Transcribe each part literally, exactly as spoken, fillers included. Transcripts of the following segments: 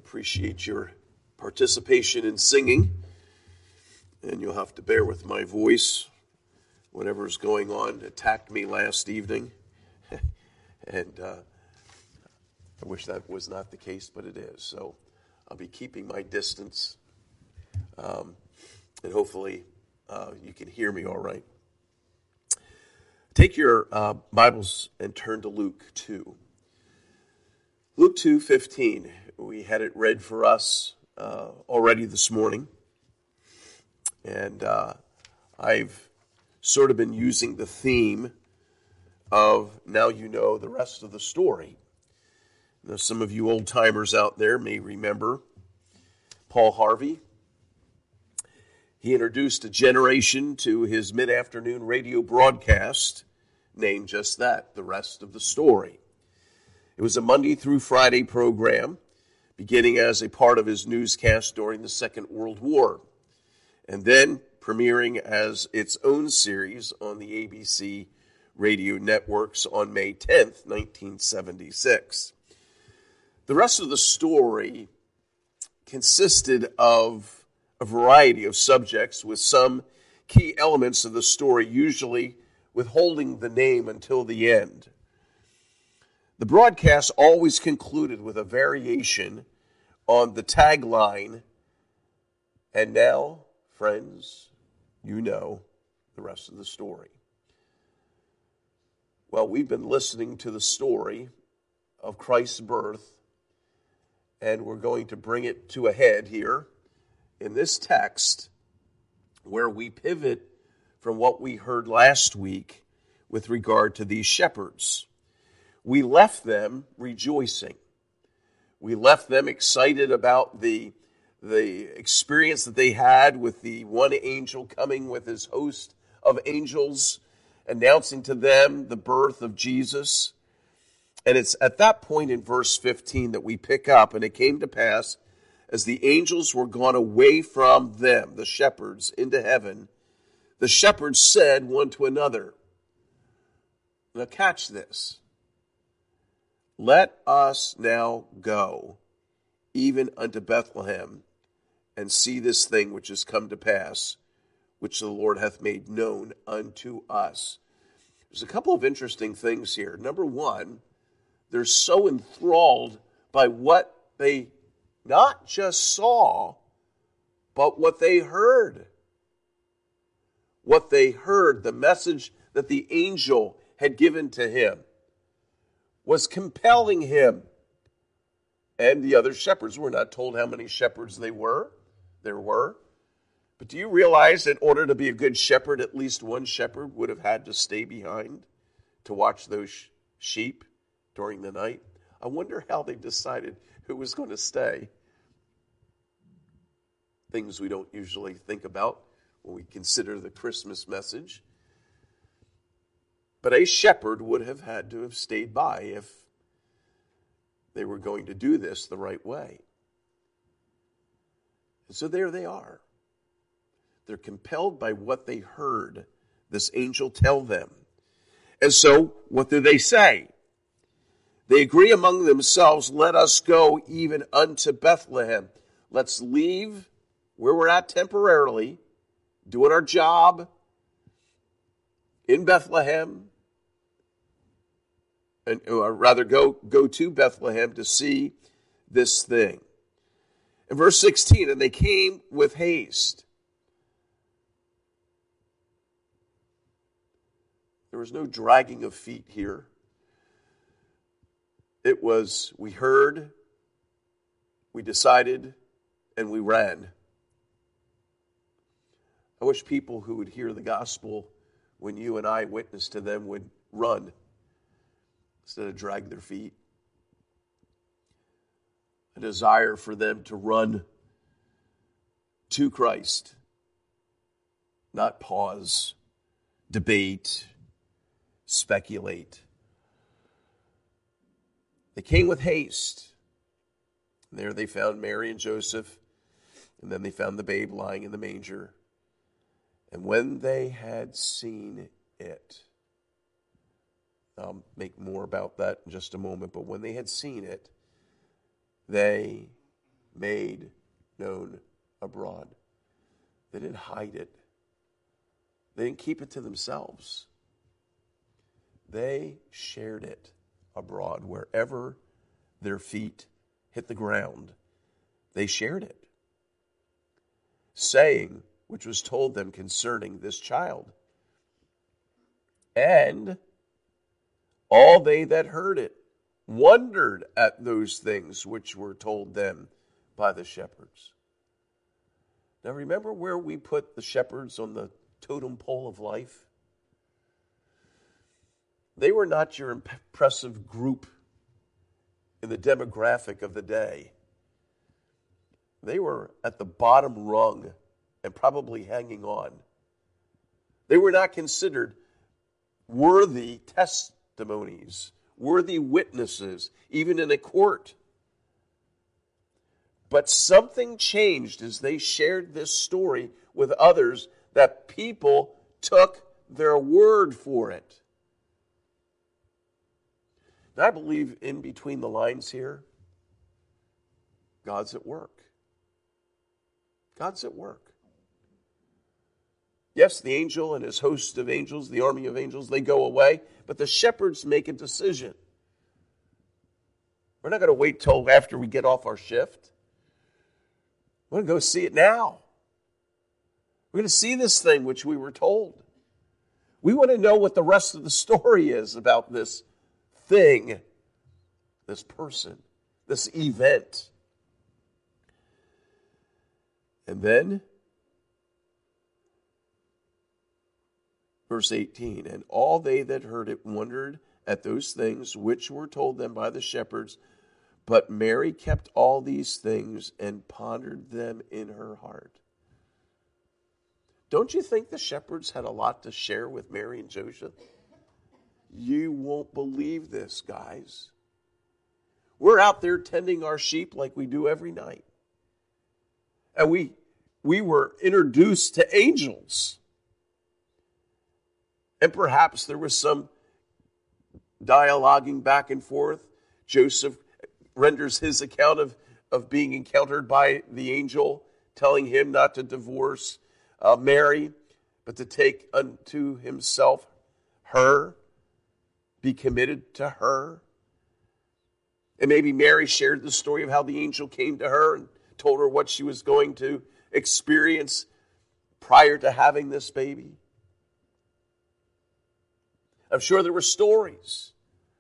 appreciate your participation in singing, and you'll have to bear with my voice. Whatever's going on attacked me last evening, and uh, I wish that was not the case, but it is. So I'll be keeping my distance, um, and hopefully uh, you can hear me all right. Take your uh, Bibles and turn to Luke two. Luke two fifteen. We had it read for us uh, already this morning, and uh, I've sort of been using the theme of now you know the rest of the story. Now, some of you old-timers out there may remember Paul Harvey. He introduced a generation to his mid-afternoon radio broadcast named just that, The Rest of the Story. It was a Monday through Friday program, beginning as a part of his newscast during the Second World War, and then premiering as its own series on the A B C radio networks on May tenth, nineteen seventy-six. The rest of the story consisted of a variety of subjects with some key elements of the story usually withholding the name until the end. The broadcast always concluded with a variation on the tagline, "And now, friends, you know the rest of the story." Well, we've been listening to the story of Christ's birth, and we're going to bring it to a head here in this text where we pivot from what we heard last week with regard to these shepherds. We left them rejoicing. We left them excited about the, the experience that they had with the one angel coming with his host of angels, announcing to them the birth of Jesus. And it's at that point in verse fifteen that we pick up, and it came to pass, as the angels were gone away from them, the shepherds, into heaven, the shepherds said one to another, now catch this, let us now go, even unto Bethlehem, and see this thing which is come to pass, which the Lord hath made known unto us. There's a couple of interesting things here. Number one, they're so enthralled by what they not just saw, but what they heard. What they heard, the message that the angel had given to him, was compelling him. And the other shepherds, were not told how many shepherds they were. There were. But do you realize in order to be a good shepherd, at least one shepherd would have had to stay behind to watch those sheep during the night? I wonder how they decided who was going to stay. Things we don't usually think about when we consider the Christmas message. But a shepherd would have had to have stayed by if they were going to do this the right way. And so there they are. They're compelled by what they heard this angel tell them. And so, what do they say? They agree among themselves, let us go even unto Bethlehem. Let's leave where we're at temporarily, doing our job in Bethlehem, and or rather go, go to Bethlehem to see this thing. In verse sixteen, and they came with haste. There was no dragging of feet here. It was, we heard, we decided, and we ran. I wish people who would hear the gospel when you and I witness to them would run instead of drag their feet. A desire for them to run to Christ, not pause, debate, speculate. They came with haste. There they found Mary and Joseph, and then they found the babe lying in the manger. And when they had seen it, I'll make more about that in just a moment, but when they had seen it, they made known abroad. They didn't hide it. They didn't keep it to themselves. They shared it abroad. Wherever their feet hit the ground, they shared it. Saying, which was told them concerning this child. And all they that heard it wondered at those things which were told them by the shepherds. Now remember where we put the shepherds on the totem pole of life? They were not your impressive group in the demographic of the day. They were at the bottom rung and probably hanging on. They were not considered worthy testimonies, worthy witnesses, even in a court. But something changed as they shared this story with others, that people took their word for it. And I believe in between the lines here, God's at work. God's at work. Yes, the angel and his host of angels, the army of angels, they go away, but the shepherds make a decision. We're not going to wait till after we get off our shift. We're going to go see it now. We're going to see this thing which we were told. We want to know what the rest of the story is about this thing, this person, this event. And then, verse eighteen, and all they that heard it wondered at those things which were told them by the shepherds, but Mary kept all these things and pondered them in her heart. Don't you think the shepherds had a lot to share with Mary and Joseph? You won't believe this, guys. We're out there tending our sheep like we do every night. And we, we were introduced to angels. And perhaps there was some dialoguing back and forth. Joseph renders his account of, of being encountered by the angel, telling him not to divorce uh, Mary, but to take unto himself her, be committed to her. And maybe Mary shared the story of how the angel came to her and told her what she was going to experience prior to having this baby. I'm sure there were stories.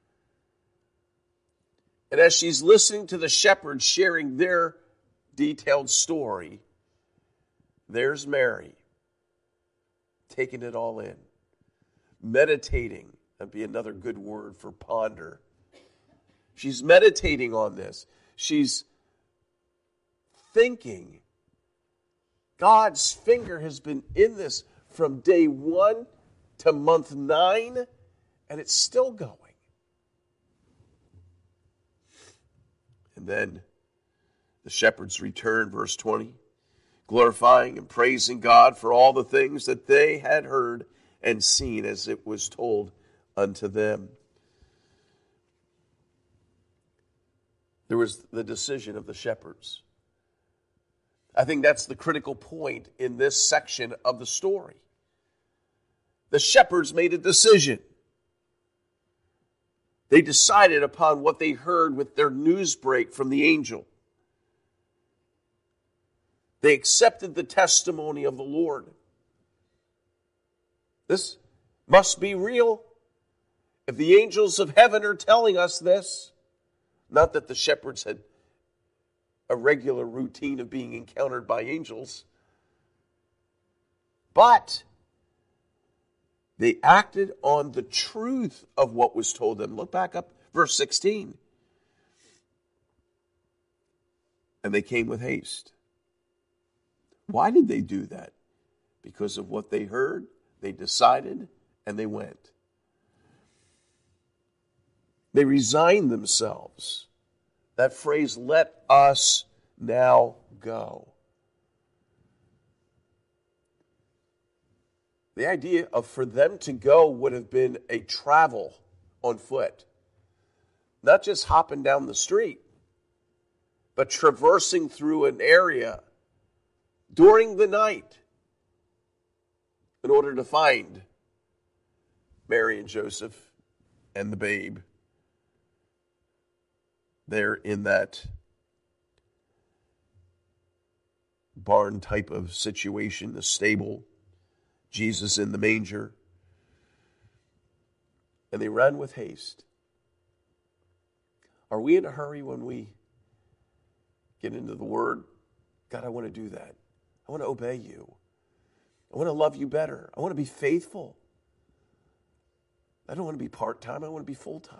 And as she's listening to the shepherds sharing their detailed story, there's Mary, taking it all in, meditating. That'd be another good word for ponder. She's meditating on this. She's thinking. God's finger has been in this from day one to month nine, and it's still going. And then the shepherds return, verse twenty, glorifying and praising God for all the things that they had heard and seen as it was told unto them. There was the decision of the shepherds. I think that's the critical point in this section of the story. The shepherds made a decision. They decided upon what they heard with their news break from the angel. They accepted the testimony of the Lord. This must be real. If the angels of heaven are telling us this, not that the shepherds had a regular routine of being encountered by angels, but they acted on the truth of what was told them. Look back up, verse sixteen. And they came with haste. Why did they do that? Because of what they heard, they decided, and they went. They resigned themselves. That phrase, let us now go. The idea of for them to go would have been a travel on foot. Not just hopping down the street, but traversing through an area during the night in order to find Mary and Joseph and the babe there in that barn type of situation, the stable, Jesus in the manger. And they ran with haste. Are we in a hurry when we get into the Word? God, I want to do that. I want to obey you. I want to love you better. I want to be faithful. I don't want to be part-time. I want to be full-time.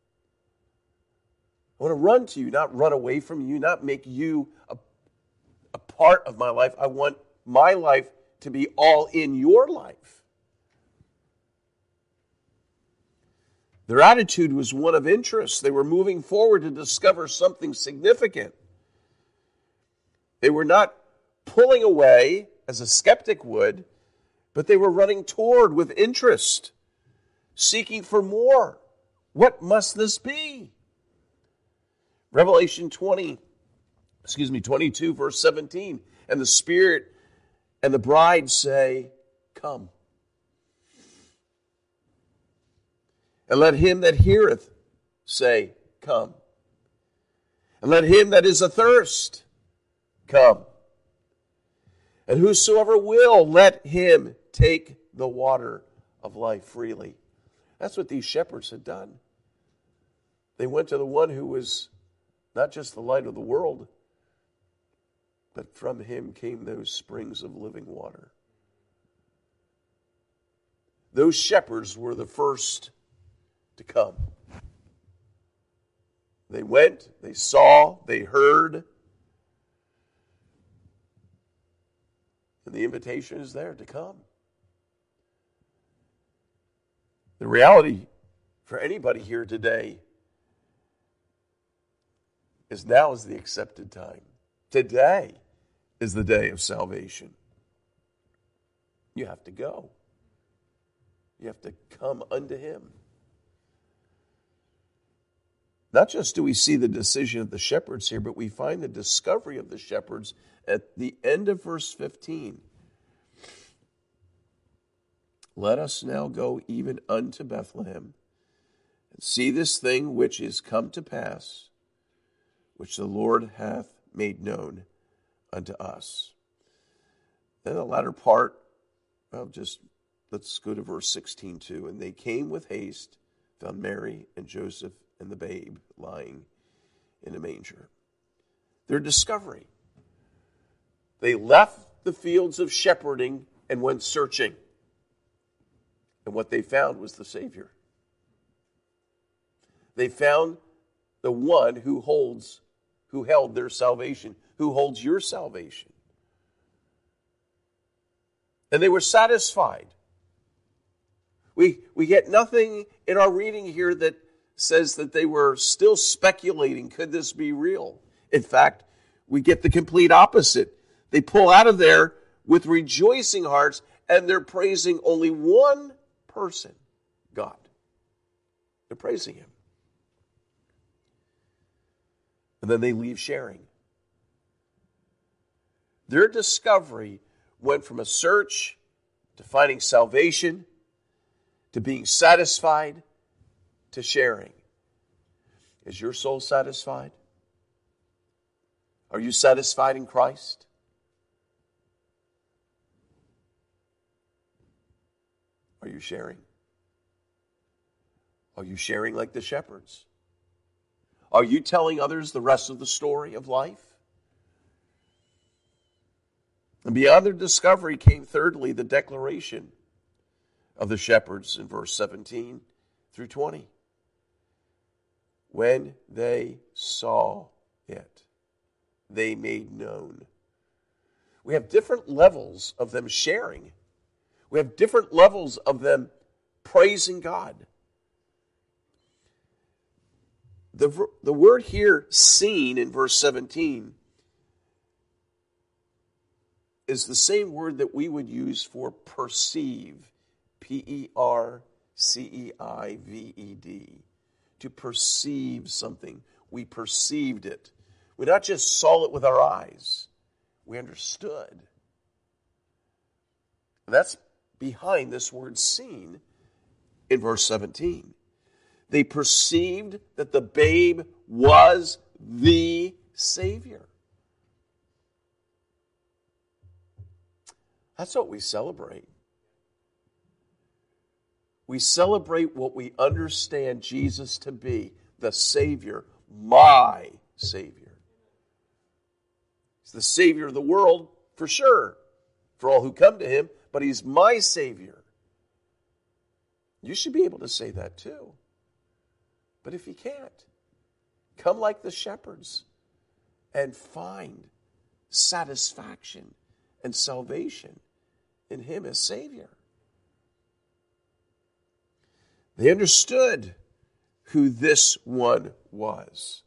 I want to run to you, not run away from you, not make you a, a part of my life. I want my life to be all in your life. Their attitude was one of interest. They were moving forward to discover something significant. They were not pulling away as a skeptic would, but they were running toward with interest, seeking for more. What must this be? Revelation twenty, excuse me, twenty-two, verse seventeen. And the Spirit and the bride say, come. And let him that heareth say, come. And let him that is athirst come. And whosoever will, let him take the water of life freely. That's what these shepherds had done. They went to the one who was not just the light of the world, but from him came those springs of living water. Those shepherds were the first to come. They went, they saw, they heard. And the invitation is there to come. The reality for anybody here today is now is the accepted time. Today is the day of salvation. You have to go. You have to come unto him. Not just do we see the decision of the shepherds here, but we find the discovery of the shepherds at the end of verse fifteen. Let us now go even unto Bethlehem, and see this thing which is come to pass, which the Lord hath made known unto us. Then the latter part, well, just let's go to verse sixteen too. And they came with haste, found Mary and Joseph and the babe lying in a manger. Their discovery. They left the fields of shepherding and went searching. And what they found was the Savior. They found the one who holds, who held their salvation, who holds your salvation. And they were satisfied. We, we get nothing in our reading here that says that they were still speculating, could this be real? In fact, we get the complete opposite. They pull out of there with rejoicing hearts, and they're praising only one person, God. They're praising him. And then they leave sharing. Their discovery went from a search to finding salvation to being satisfied to sharing. Is your soul satisfied? Are you satisfied in Christ? Are you sharing? Are you sharing like the shepherds? Are you telling others the rest of the story of life? And beyond their discovery came thirdly the declaration of the shepherds in verse seventeen through twenty. When they saw it, they made known. We have different levels of them sharing. We have different levels of them praising God. The, the word here, seen, in verse seventeen, is the same word that we would use for perceive. P E R C E I V E D. To perceive something. We perceived it. We not just saw it with our eyes, we understood. That's behind this word seen in verse seventeen. They perceived that the babe was the Savior. That's what we celebrate. We celebrate what we understand Jesus to be, the Savior, my Savior. He's the Savior of the world, for sure, for all who come to him, but he's my Savior. You should be able to say that too. But if you can't, come like the shepherds and find satisfaction and salvation in him as Savior. They understood who this one was.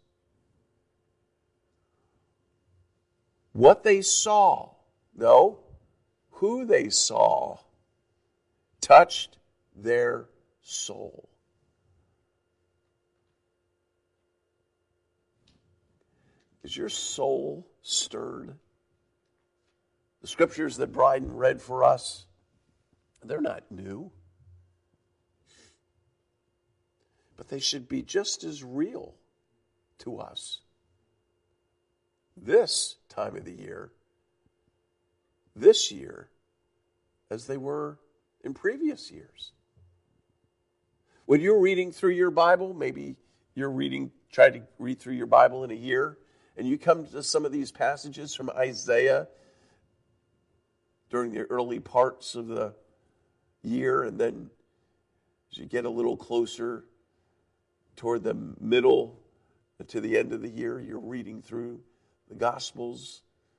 What they saw, no, who they saw, touched their soul. Is your soul stirred? The scriptures that Bryden read for us, they're not new. But they should be just as real to us this time of the year, this year, as they were in previous years. When you're reading through your Bible, maybe you're reading, try to read through your Bible in a year, and you come to some of these passages from Isaiah during the early parts of the year, and then as you get a little closer toward the middle to the end of the year, you're reading through the Gospels.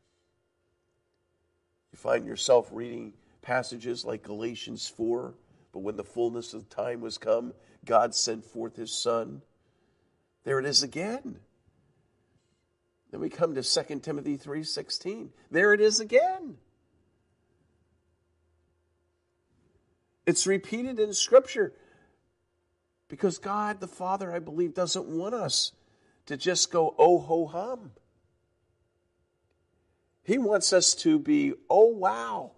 You find yourself reading passages like Galatians four, but when the fullness of time was come, God sent forth his Son. There it is again. Then we come to Second Timothy three sixteen. There it is again. It's repeated in Scripture. Because God the Father, I believe, doesn't want us to just go, oh, ho, hum. He wants us to be, oh, wow.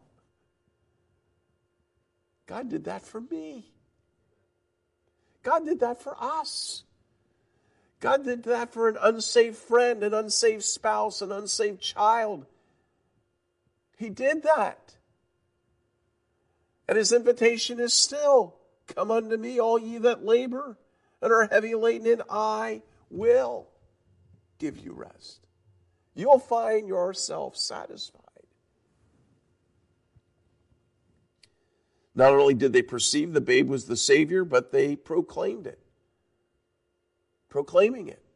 God did that for me. God did that for us. God did that for an unsaved friend, an unsaved spouse, an unsaved child. He did that. And his invitation is still, come unto me, all ye that labor and are heavy laden, and I will give you rest. You'll find yourself satisfied. Not only did they perceive the babe was the Savior, but they proclaimed it. Proclaiming it.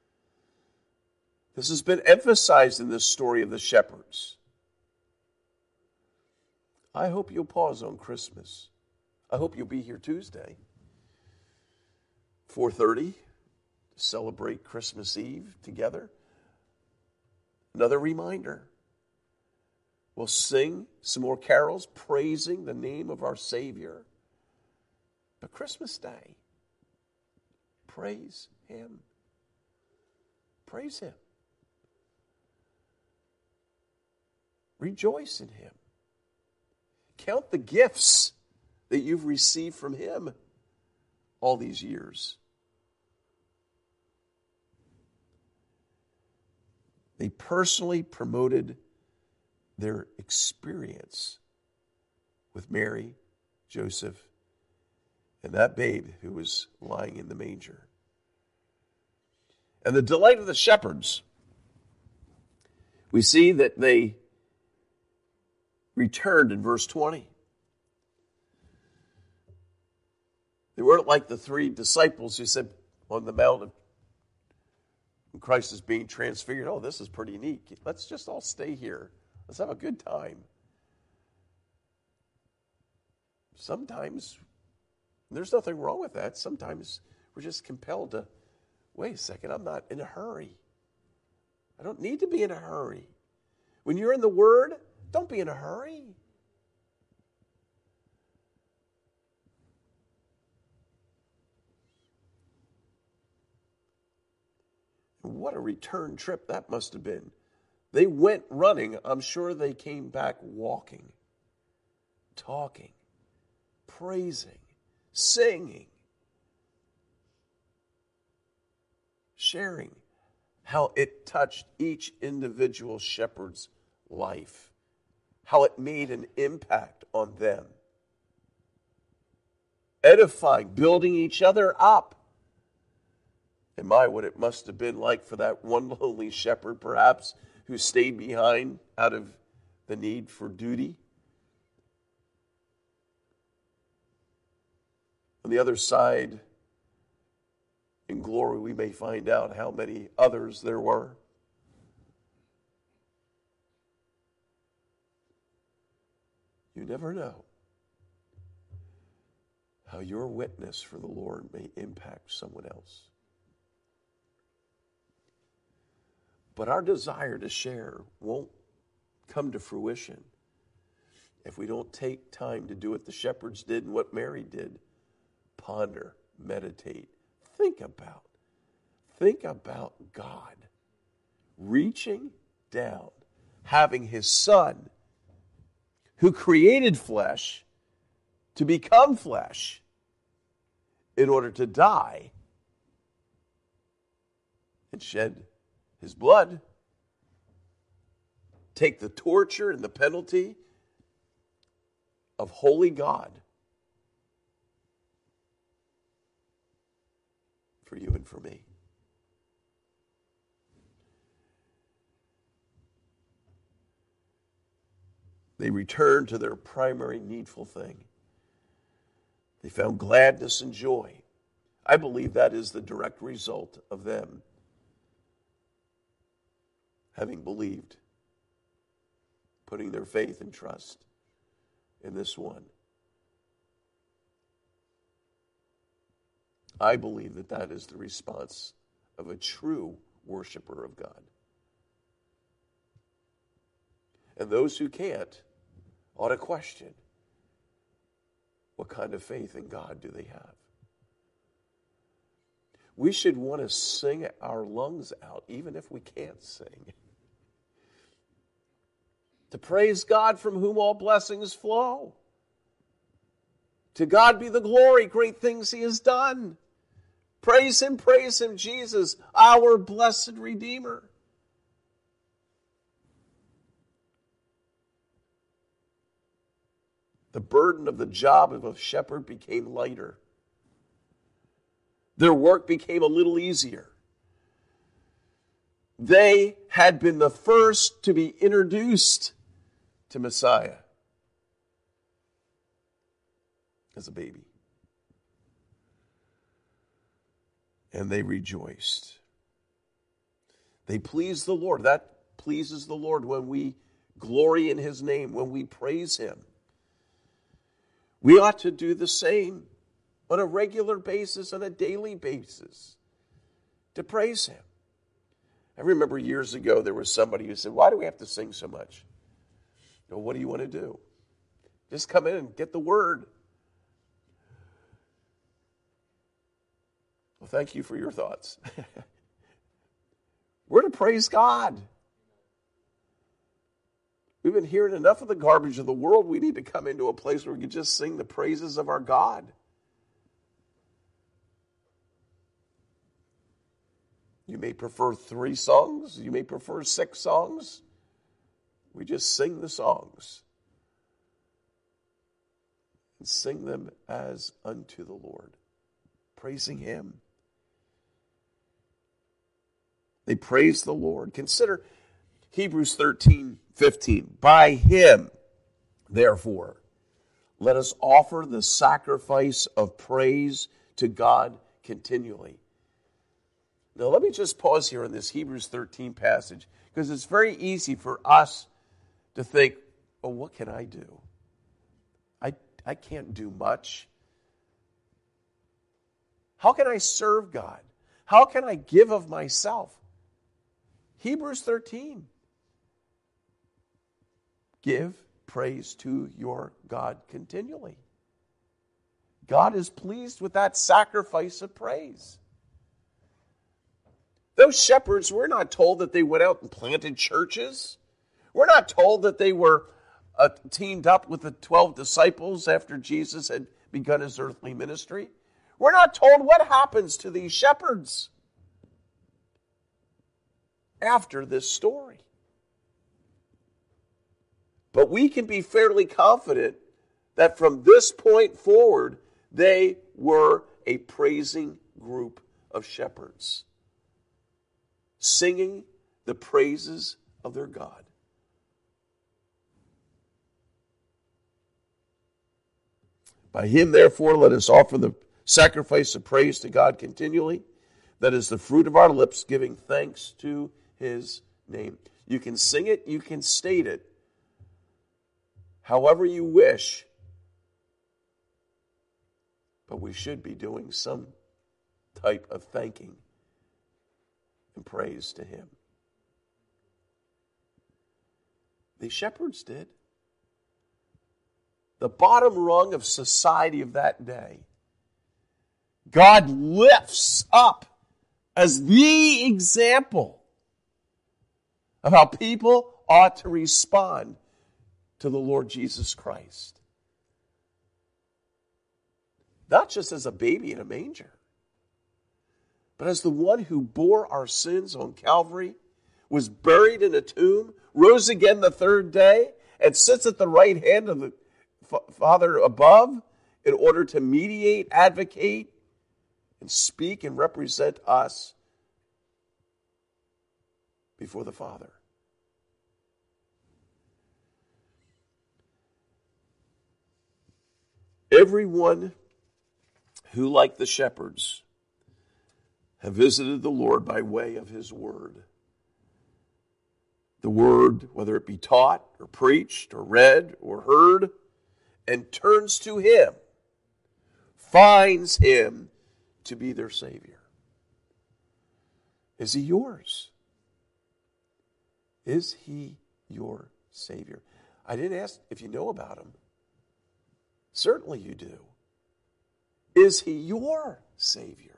This has been emphasized in this story of the shepherds. I hope you'll pause on Christmas. I hope you'll be here Tuesday, four thirty, to celebrate Christmas Eve together. Another reminder. We'll sing some more carols praising the name of our Savior. But Christmas Day, praise him. Praise him. Rejoice in him. Count the gifts that you've received from him all these years. They personally promoted their experience with Mary, Joseph, and that babe who was lying in the manger. And the delight of the shepherds. We see that they returned in verse twenty. They weren't like the three disciples who said on the mountain when Christ is being transfigured, oh, this is pretty neat. Let's just all stay here. Let's have a good time. Sometimes, there's nothing wrong with that. Sometimes we're just compelled to, wait a second, I'm not in a hurry. I don't need to be in a hurry. When you're in the Word, don't be in a hurry. What a return trip that must have been. They went running. I'm sure they came back walking, talking, praising, singing, sharing how it touched each individual shepherd's life, how it made an impact on them, edifying, building each other up. And my, what it must have been like for that one lonely shepherd, perhaps, who stayed behind out of the need for duty. On the other side, in glory, we may find out how many others there were. You never know how your witness for the Lord may impact someone else. But our desire to share won't come to fruition if we don't take time to do what the shepherds did and what Mary did. Ponder, meditate, think about. Think about God reaching down, having his Son, who created flesh, to become flesh in order to die and shed his blood, take the torture and the penalty of holy God for you and for me. They returned to their primary needful thing. They found gladness and joy. I believe that is the direct result of them having believed, putting their faith and trust in this one. I believe that that is the response of a true worshiper of God. And those who can't ought to question, what kind of faith in God do they have? We should want to sing our lungs out, even if we can't sing. To praise God from whom all blessings flow. To God be the glory, great things he has done. Praise him, praise him, Jesus, our blessed Redeemer. The burden of the job of a shepherd became lighter. Their work became a little easier. They had been the first to be introduced to Messiah as a baby. And they rejoiced. They pleased the Lord. That pleases the Lord when we glory in his name, when we praise him. We ought to do the same on a regular basis, on a daily basis, to praise him. I remember years ago there was somebody who said, why do we have to sing so much? Well, what do you want to do? Just come in and get the word. Well, thank you for your thoughts. We're to praise God. We've been hearing enough of the garbage of the world. We need to come into a place where we can just sing the praises of our God. You may prefer three songs. You may prefer six songs. We just sing the songs and sing them as unto the Lord, praising him. They praise the Lord. Consider Hebrews thirteen fifteen. By him, therefore, let us offer the sacrifice of praise to God continually. Now, let me just pause here in this Hebrews thirteen passage, because it's very easy for us to think, oh, what can I do? I, I can't do much. How can I serve God? How can I give of myself? Hebrews thirteen. Give praise to your God continually. God is pleased with that sacrifice of praise. Those shepherds, we're not told that they went out and planted churches. We're not told that they were uh, teamed up with the twelve disciples after Jesus had begun his earthly ministry. We're not told what happens to these shepherds after this story. But we can be fairly confident that from this point forward, they were a praising group of shepherds, singing the praises of their God. By him, therefore, let us offer the sacrifice of praise to God continually. That is the fruit of our lips, giving thanks to his name. You can sing it, you can state it, however you wish. But we should be doing some type of thanking and praise to him. The shepherds did. The bottom rung of society of that day, God lifts up as the example of how people ought to respond to the Lord Jesus Christ. Not just as a baby in a manger, but as the one who bore our sins on Calvary, was buried in a tomb, rose again the third day, and sits at the right hand of the Father above in order to mediate, advocate, and speak and represent us before the Father. Everyone who, like the shepherds, have visited the Lord by way of his word. The word, whether it be taught or preached or read or heard, and turns to him, finds him to be their Savior. Is he yours? Is he your Savior? I didn't ask if you know about him. Certainly you do. Is he your Savior?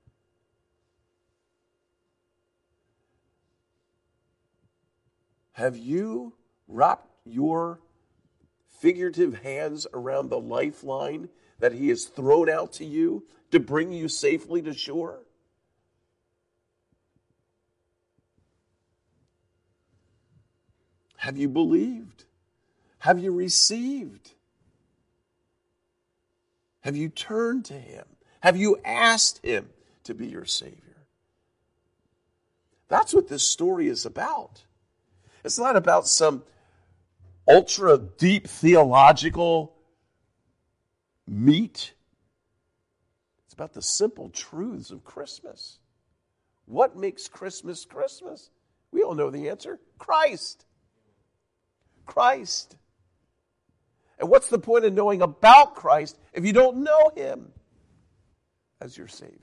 Have you wrapped your figurative hands around the lifeline that he has thrown out to you to bring you safely to shore? Have you believed? Have you received? Have you turned to him? Have you asked him to be your Savior? That's what this story is about. It's not about some ultra deep theological meat. It's about the simple truths of Christmas. What makes Christmas Christmas? We all know the answer. Christ. Christ. And what's the point of knowing about Christ if you don't know him as your Savior?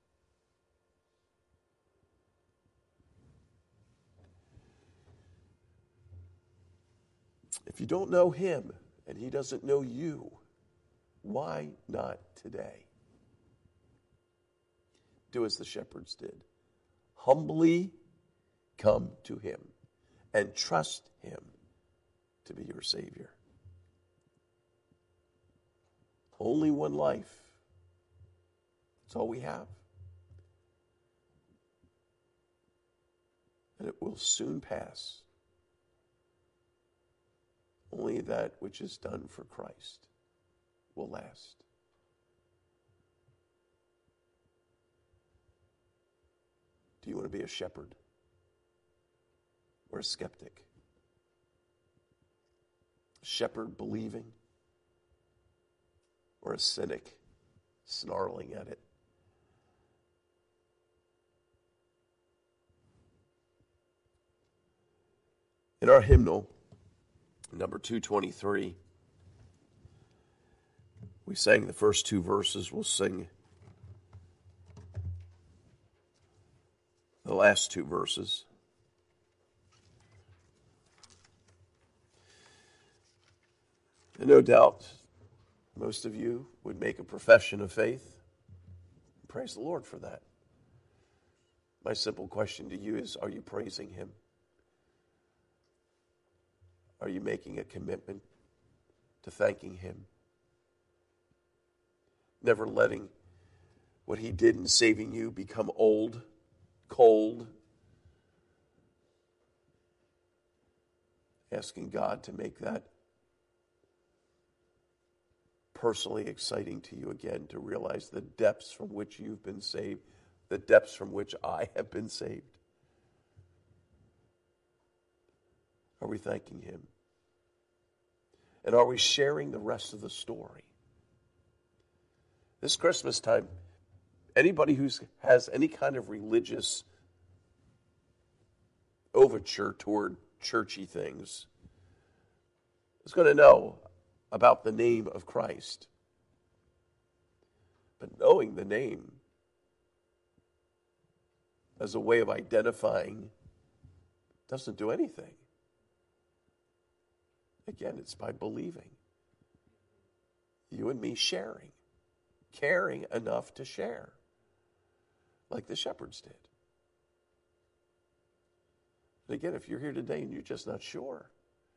If you don't know him and he doesn't know you, why not today? Do as the shepherds did. Humbly come to him and trust him to be your Savior. Only one life. That's all we have. And it will soon pass. Only that which is done for Christ will last. Do you want to be a shepherd or a skeptic? A shepherd believing or a cynic snarling at it? In our hymnal, number two twenty-three, we sang the first two verses. We'll sing the last two verses. And no doubt, most of you would make a profession of faith. Praise the Lord for that. My simple question to you is, are you praising him? Are you making a commitment to thanking him? Never letting what he did in saving you become old, cold. Asking God to make that personally exciting to you again, to realize the depths from which you've been saved, the depths from which I have been saved. Are we thanking him? And are we sharing the rest of the story? This Christmas time, anybody who has any kind of religious overture toward churchy things is going to know about the name of Christ. But knowing the name as a way of identifying doesn't do anything. Again, it's by believing. You and me sharing. Caring enough to share. Like the shepherds did. And again, if you're here today and you're just not sure,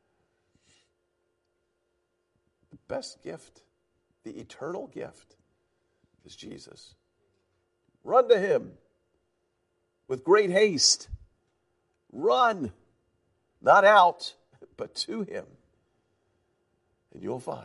the best gift, the eternal gift, is Jesus. Run to him with great haste. Run, not out, but to him. And you'll find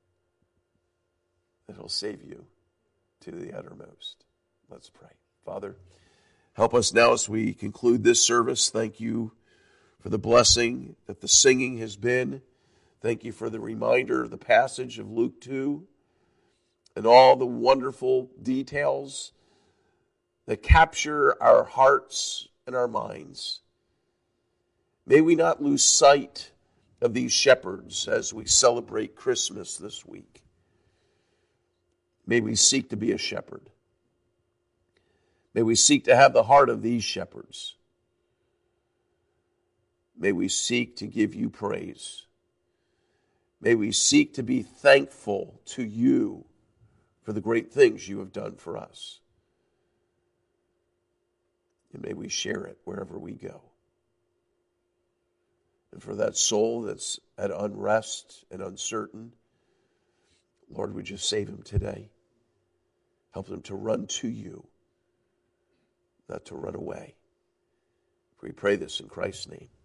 that he'll save you to the uttermost. Let's pray. Father, help us now as we conclude this service. Thank you for the blessing that the singing has been. Thank you for the reminder of the passage of Luke two and all the wonderful details that capture our hearts and our minds. May we not lose sight of these shepherds as we celebrate Christmas this week. May we seek to be a shepherd. May we seek to have the heart of these shepherds. May we seek to give you praise. May we seek to be thankful to you for the great things you have done for us. And may we share it wherever we go. And for that soul that's at unrest and uncertain, Lord, would you save him today? Help them to run to you, not to run away. We pray this in Christ's name.